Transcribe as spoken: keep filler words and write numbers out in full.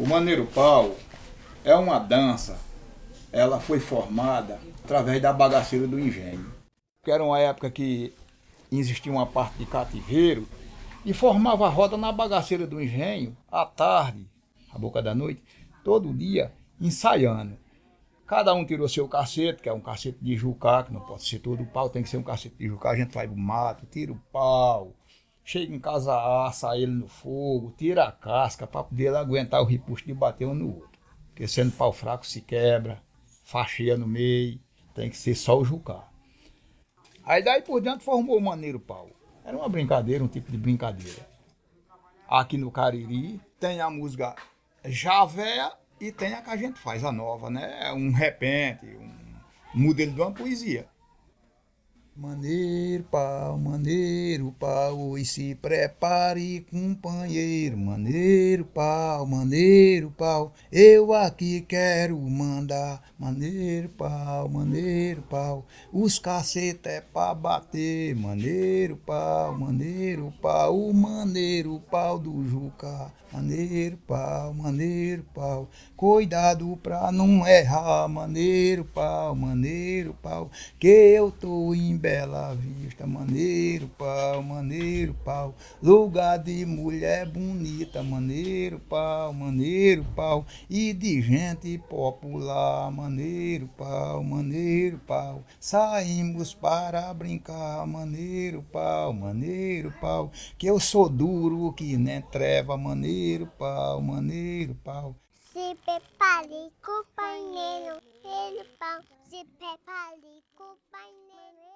O Maneiro Pau é uma dança, ela foi formada através da bagaceira do engenho. Que era uma época que existia uma parte de cativeiro e formava a roda na bagaceira do engenho, à tarde, à boca da noite, todo dia, ensaiando. Cada um tirou seu cacete, que é um cacete de jucá, que não pode ser todo pau, tem que ser um cacete de jucá. A gente vai pro mato, tira o pau, chega em casa, assa ele no fogo, tira a casca para poder aguentar o ripuxo de bater um no outro. Porque sendo pau fraco se quebra, faixeia no meio, tem que ser só o jucá. Aí daí por diante formou o Maneiro Pau. Era uma brincadeira, um tipo de brincadeira. Aqui no Cariri tem a música Javéia e tem a que a gente faz, a nova, né? Um repente, um modelo de uma poesia. Maneiro pau, maneiro pau, e se prepare, companheiro. Maneiro pau, maneiro pau, eu aqui quero mandar. Maneiro pau, maneiro pau, os cacete é pra bater. Maneiro pau, maneiro pau, o maneiro pau do Juca. Maneiro pau, maneiro pau, cuidado pra não errar. Maneiro pau, maneiro pau, que eu tô em Bela Vista. Maneiro pau, maneiro pau, lugar de mulher bonita. Maneiro pau, maneiro pau, e de gente popular. Maneiro pau, maneiro pau, saímos para brincar. Maneiro pau, maneiro pau, que eu sou duro que nem treva. Maneiro pau, maneiro pau. Se prepare, companheiro, maneiro pau, se prepare, companheiro.